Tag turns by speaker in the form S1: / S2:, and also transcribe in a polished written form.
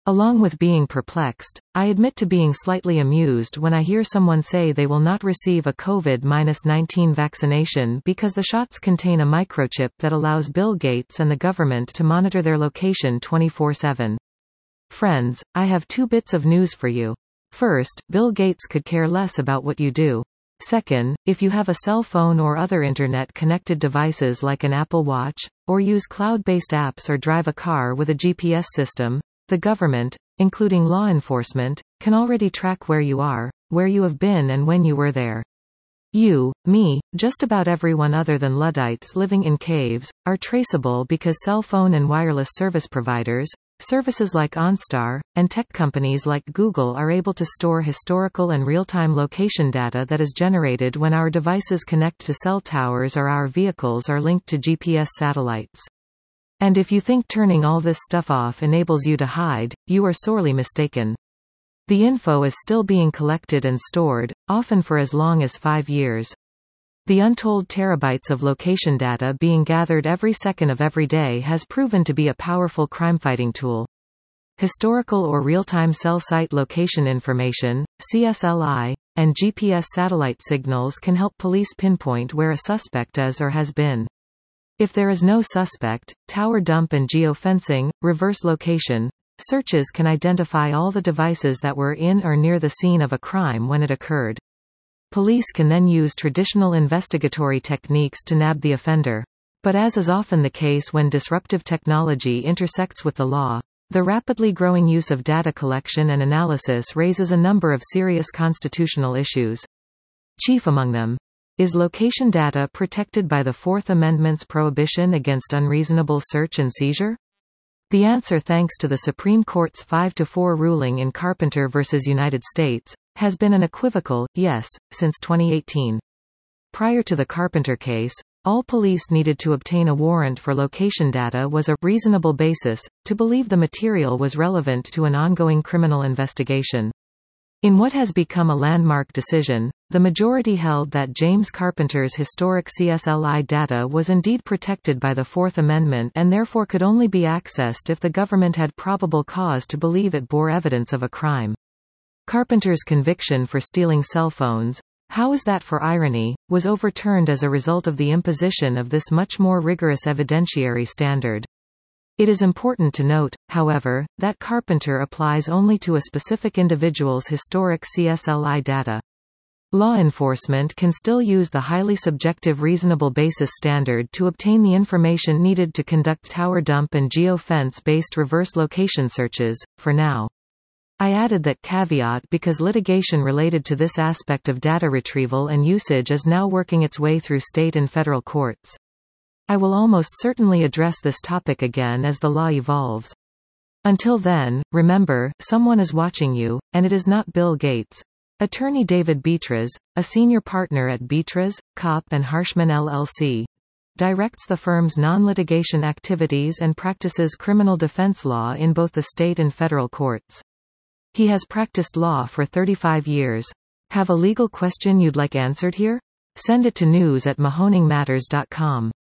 S1: Along with being perplexed, I admit to being slightly amused when I hear someone say they will not receive a COVID-19 vaccination because the shots contain a microchip that allows Bill Gates and the government to monitor their location 24/7. Friends, I have two bits of news for you. First, Bill Gates could care less about what you do. Second, if you have a cell phone or other internet-connected devices like an Apple Watch, or use cloud-based apps or drive a car with a GPS system, the government, including law enforcement, can already track where you are, where you have been and when you were there. You, me, just about everyone other than Luddites living in caves, are traceable because cell phone and wireless service providers, services like OnStar, and tech companies like Google are able to store historical and real-time location data that is generated when our devices connect to cell towers or our vehicles are linked to GPS satellites. And if you think turning all this stuff off enables you to hide, you are sorely mistaken. The info is still being collected and stored, often for as long as 5 years. The untold terabytes of location data being gathered every second of every day has proven to be a powerful crime-fighting tool. Historical or real-time cell site location information, CSLI, and GPS satellite signals can help police pinpoint where a suspect is or has been. If there is no suspect, tower dump and geofencing, reverse location, searches can identify all the devices that were in or near the scene of a crime when it occurred. Police can then use traditional investigatory techniques to nab the offender. But as is often the case when disruptive technology intersects with the law, the rapidly growing use of data collection and analysis raises a number of serious constitutional issues. Chief among them, is location data protected by the Fourth Amendment's prohibition against unreasonable search and seizure? The answer, thanks to the Supreme Court's 5-4 ruling in Carpenter v. United States, has been an unequivocal yes, since 2018. Prior to the Carpenter case, all police needed to obtain a warrant for location data was a reasonable basis to believe the material was relevant to an ongoing criminal investigation. In what has become a landmark decision, the majority held that James Carpenter's historic CSLI data was indeed protected by the Fourth Amendment and therefore could only be accessed if the government had probable cause to believe it bore evidence of a crime. Carpenter's conviction for stealing cell phones, how is that for irony, was overturned as a result of the imposition of this much more rigorous evidentiary standard. It is important to note, however, that Carpenter applies only to a specific individual's historic CSLI data. Law enforcement can still use the highly subjective reasonable basis standard to obtain the information needed to conduct tower dump and geofence-based reverse location searches, for now. I added that caveat because litigation related to this aspect of data retrieval and usage is now working its way through state and federal courts. I will almost certainly address this topic again as the law evolves. Until then, remember, someone is watching you, and it is not Bill Gates. Attorney David Beatriz, a senior partner at Beatriz, Kopp and Harshman LLC, directs the firm's non-litigation activities and practices criminal defense law in both the state and federal courts. He has practiced law for 35 years. Have a legal question you'd like answered here? Send it to news@mahoningmatters.com.